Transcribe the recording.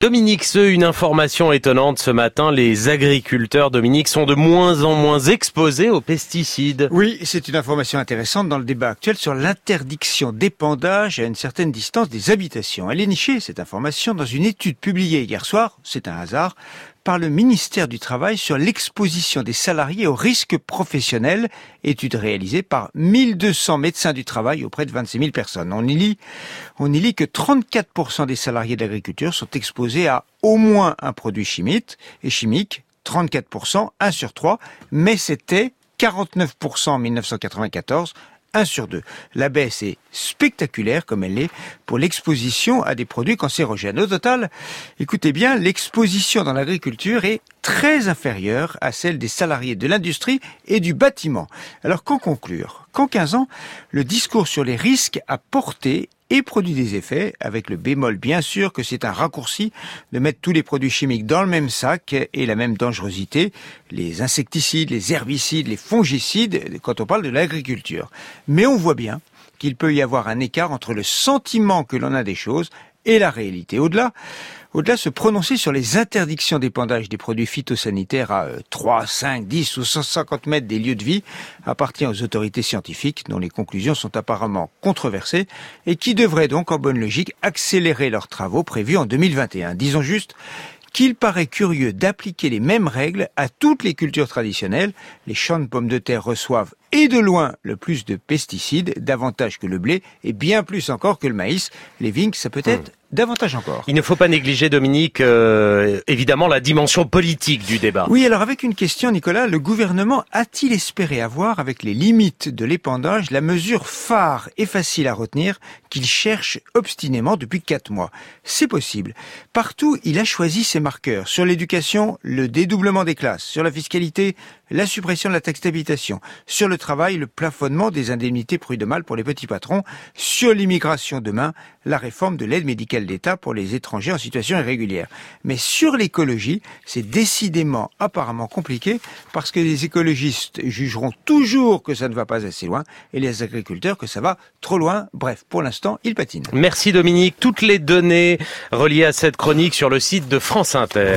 Dominique Seux, une information étonnante ce matin, les agriculteurs, Dominique, sont de moins en moins exposés aux pesticides. Oui, c'est une information intéressante dans le débat actuel sur l'interdiction d'épandage à une certaine distance des habitations. Elle est nichée, cette information, dans une étude publiée hier soir, c'est un hasard, par le ministère du Travail sur l'exposition des salariés aux risques professionnels, étude réalisée par 1200 médecins du travail auprès de 26 000 personnes. On y lit que 34% des salariés de l'agriculture sont exposés à au moins un produit chimique, 34%, 1 sur 3, mais c'était 49% en 1994, 1 sur 2. La baisse est spectaculaire, comme elle l'est, pour l'exposition à des produits cancérogènes. Au total, écoutez bien, l'exposition dans l'agriculture est très inférieure à celle des salariés de l'industrie et du bâtiment. Alors, qu'en conclure ? Qu'en 15 ans, le discours sur les risques a porté et produit des effets, avec le bémol bien sûr que c'est un raccourci de mettre tous les produits chimiques dans le même sac et la même dangerosité, les insecticides, les herbicides, les fongicides, quand on parle de l'agriculture. Mais on voit bien qu'il peut y avoir un écart entre le sentiment que l'on a des choses et la réalité. Au-delà, se prononcer sur les interdictions d'épandage des produits phytosanitaires à 3, 5, 10 ou 150 mètres des lieux de vie appartient aux autorités scientifiques dont les conclusions sont apparemment controversées et qui devraient donc, en bonne logique, accélérer leurs travaux prévus en 2021. Disons juste qu'il paraît curieux d'appliquer les mêmes règles à toutes les cultures traditionnelles. Les champs de pommes de terre reçoivent, et de loin, le plus de pesticides, davantage que le blé, et bien plus encore que le maïs. Les vignes, ça peut être davantage encore. Il ne faut pas négliger, Dominique, évidemment, la dimension politique du débat. Oui, alors avec une question, Nicolas, le gouvernement a-t-il espéré avoir, avec les limites de l'épandage, la mesure phare et facile à retenir qu'il cherche obstinément depuis 4 mois ? C'est possible. Partout, il a choisi ses marqueurs. Sur l'éducation, le dédoublement des classes. Sur la fiscalité, la suppression de la taxe d'habitation. Sur le travail, le plafonnement des indemnités prud'homales pour les petits patrons. Sur l'immigration demain, la réforme de l'aide médicale d'État pour les étrangers en situation irrégulière. Mais sur l'écologie, c'est décidément apparemment compliqué parce que les écologistes jugeront toujours que ça ne va pas assez loin et les agriculteurs que ça va trop loin. Bref, pour l'instant, ils patinent. Merci Dominique. Toutes les données reliées à cette chronique sur le site de France Inter.